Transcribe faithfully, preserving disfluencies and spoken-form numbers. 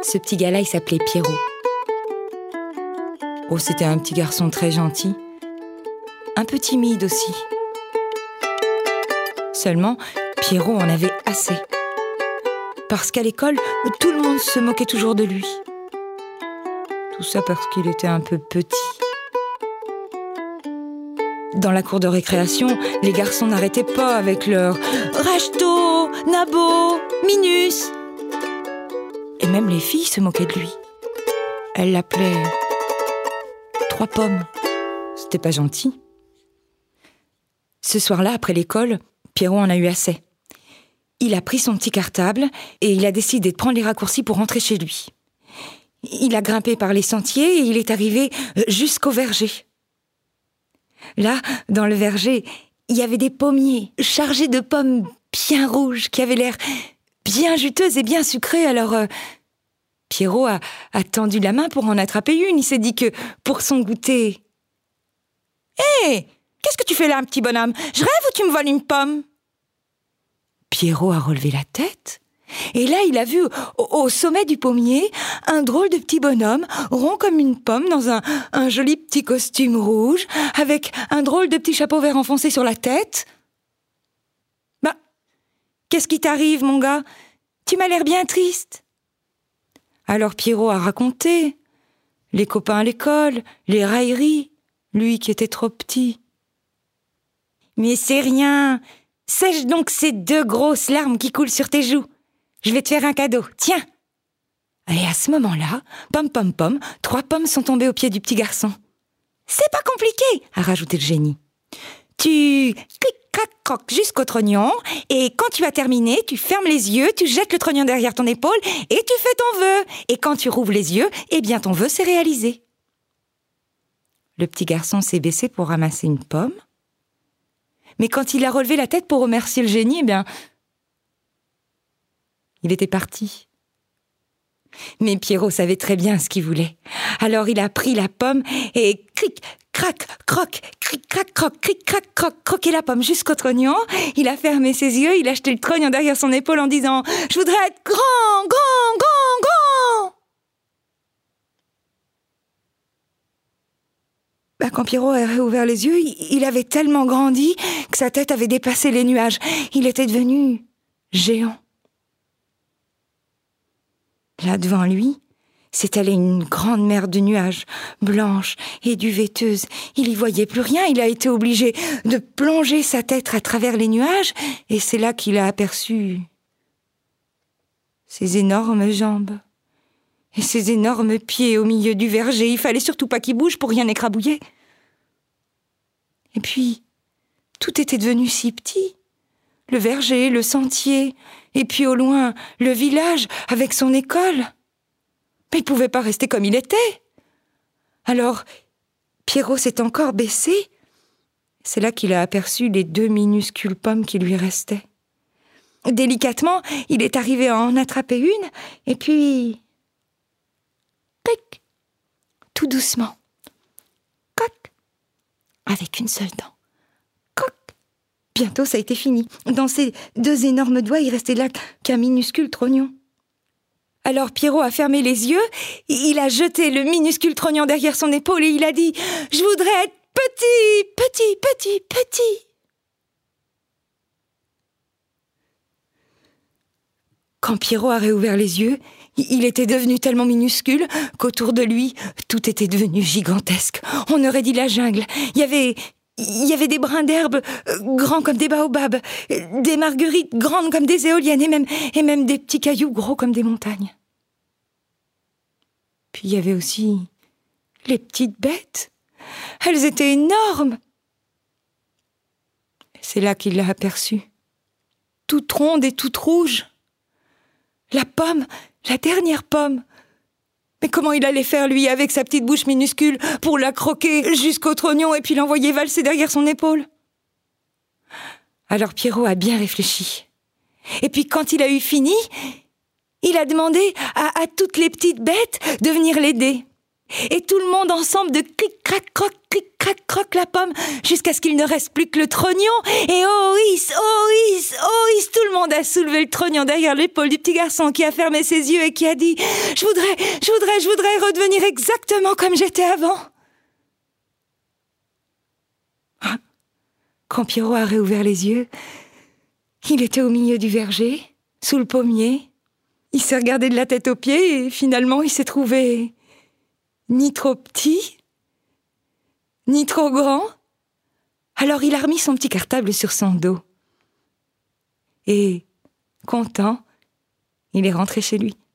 Ce petit gars-là, il s'appelait Pierrot. Oh, c'était un petit garçon très gentil. Un peu timide aussi. Seulement, Pierrot en avait assez. Parce qu'à l'école, tout le monde se moquait toujours de lui. Tout ça parce qu'il était un peu petit. Dans la cour de récréation, les garçons n'arrêtaient pas avec leur « Rachto, Nabo, Minus !» Et même les filles se moquaient de lui. Elles l'appelaient « Trois pommes ». C'était pas gentil. Ce soir-là, après l'école, Pierrot en a eu assez. Il a pris son petit cartable et il a décidé de prendre les raccourcis pour rentrer chez lui. Il a grimpé par les sentiers et il est arrivé jusqu'au verger. Là, dans le verger, il y avait des pommiers chargés de pommes bien rouges qui avaient l'air bien juteuses et bien sucrées. Alors, euh, Pierrot a, a tendu la main pour en attraper une. Il s'est dit que, pour son goûter... « Hé, hey, qu'est-ce que tu fais là, un petit bonhomme? Je rêve ou tu me voles une pomme ?» Pierrot a relevé la tête. Et là, il a vu au, au sommet du pommier un drôle de petit bonhomme, rond comme une pomme, dans un, un joli petit costume rouge, avec un drôle de petit chapeau vert enfoncé sur la tête. « Bah, qu'est-ce qui t'arrive, mon gars? Tu m'as l'air bien triste. » Alors Pierrot a raconté les copains à l'école, les railleries, lui qui était trop petit. « Mais c'est rien, sèche donc ces deux grosses larmes qui coulent sur tes joues. Je vais te faire un cadeau, tiens !» Et à ce moment-là, pom pom pom, trois pommes sont tombées aux pieds du petit garçon. « C'est pas compliqué !» a rajouté le génie. « Tu clic, crac, croc jusqu'au trognon, et quand tu as terminé, tu fermes les yeux, tu jettes le trognon derrière ton épaule, et tu fais ton vœu. Et quand tu rouvres les yeux, eh bien ton vœu s'est réalisé. » Le petit garçon s'est baissé pour ramasser une pomme. Mais quand il a relevé la tête pour remercier le génie, eh bien... il était parti. Mais Pierrot savait très bien ce qu'il voulait. Alors il a pris la pomme et cric, crac, croc, cric, crac, croc, cric, crac, croc, croqué la pomme jusqu'au trognon. Il a fermé ses yeux, il a jeté le trognon derrière son épaule en disant « Je voudrais être grand, grand, grand, grand !» Bah, quand Pierrot a réouvert les yeux, il avait tellement grandi que sa tête avait dépassé les nuages. Il était devenu géant. Là, devant lui, s'étalait une grande mer de nuages, blanche et duvetteuse. Il y voyait plus rien, il a été obligé de plonger sa tête à travers les nuages, et c'est là qu'il a aperçu ses énormes jambes et ses énormes pieds au milieu du verger. Il fallait surtout pas qu'il bouge pour rien écrabouiller. Et puis, tout était devenu si petit. Le verger, le sentier, et puis au loin, le village avec son école. Mais il ne pouvait pas rester comme il était. Alors, Pierrot s'est encore baissé. C'est là qu'il a aperçu les deux minuscules pommes qui lui restaient. Délicatement, il est arrivé à en attraper une, et puis... clic, tout doucement. Coc, avec une seule dent. Coc. Bientôt, ça a été fini. Dans ses deux énormes doigts, il restait là qu'un minuscule trognon. Alors Pierrot a fermé les yeux, il a jeté le minuscule trognon derrière son épaule et il a dit « Je voudrais être petit, petit, petit, petit !» Quand Pierrot a réouvert les yeux, il était devenu tellement minuscule qu'autour de lui, tout était devenu gigantesque. On aurait dit la jungle. Il y avait... Il y avait des brins d'herbe grands comme des baobabs, des marguerites grandes comme des éoliennes et même, et même des petits cailloux gros comme des montagnes. Puis il y avait aussi les petites bêtes. Elles étaient énormes. C'est là qu'il l'a aperçue, toute ronde et toute rouge. La pomme, la dernière pomme. Mais comment il allait faire, lui, avec sa petite bouche minuscule, pour la croquer jusqu'au trognon et puis l'envoyer valser derrière son épaule? Alors Pierrot a bien réfléchi. Et puis quand il a eu fini, il a demandé à, à toutes les petites bêtes de venir l'aider. Et tout le monde ensemble de cric-crac-croc, cric-crac-croc la pomme, jusqu'à ce qu'il ne reste plus que le trognon. Et oh is, oh is, oh is, tout le monde a soulevé le trognon derrière l'épaule du petit garçon qui a fermé ses yeux et qui a dit « Je voudrais, je voudrais, je voudrais redevenir exactement comme j'étais avant. » Ah. Quand Pierrot a réouvert les yeux, il était au milieu du verger, sous le pommier. Il s'est regardé de la tête aux pieds et finalement il s'est trouvé ni trop petit, ni trop grand. Alors il a remis son petit cartable sur son dos. Et, content, il est rentré chez lui.